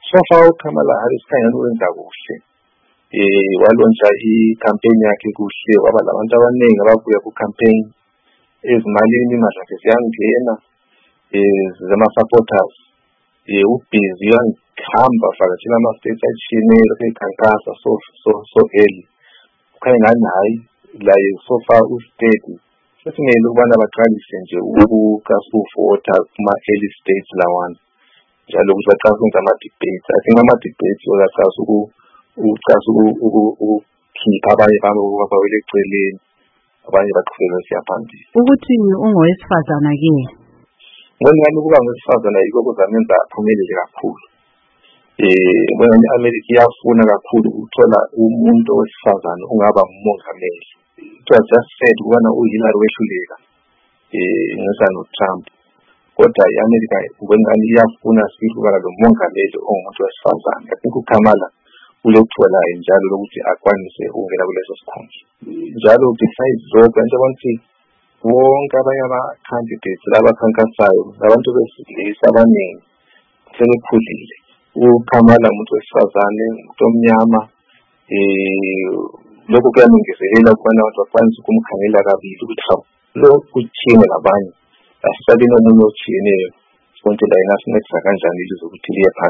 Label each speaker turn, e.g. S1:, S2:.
S1: So far uKamala Harris khanya ukwenza kuhle. Walontsha i-campaign yakhe kuhle, waba labantu abaningi ababuya ku-campaign, ezimalini imali zakhe ziyangena, zama-supporters. Ubhizi uyahamba vakashela ama-states atshiyeneyo ekhankasa so early. Kukhanya ngani hayi la so far u-steady. Sesimele ukubana baqalise nje ukuvota kuma-early states lawana. Njalo ukuthi baqala ukwenza ama-debates. I think ama-debates uzaqala ukukhipha abanye babawele eceleni, abanye baqhubeke siya phambili.
S2: Ukuthi ungowesifazana-ke?
S1: Ngani ukuba ngowesifazana yiko kuzamenza aphumelele kakhulu. Ngoba i-America iyafuna kakhulu ukuthola umuntu wesifazana ungaba umongameli. It was just said ukubana uHillary wehluleka ngisano Trump. Kodwa i-America ngani iyafuna sikuba lo mongameli ongumuntu wesifazana. I think uKamala ulokuthola njalo lokuthi akwanise ukungena kuleso sikhundla. Njalo besides lokho njengoba wonke abanye ama-candidates labakhankasayo abantu besilisa abaningi sebekhulile. uKamala umuntu wesifazane, umuntu omnyama, lokho kuyangezelela ukubana abantu bakwanise ukumkhangela kabili ukuthi lo kuthini labanye, asisabeni omunye othini konke la yena sincedisa kanjani ilizwe ukuthi liye phambili.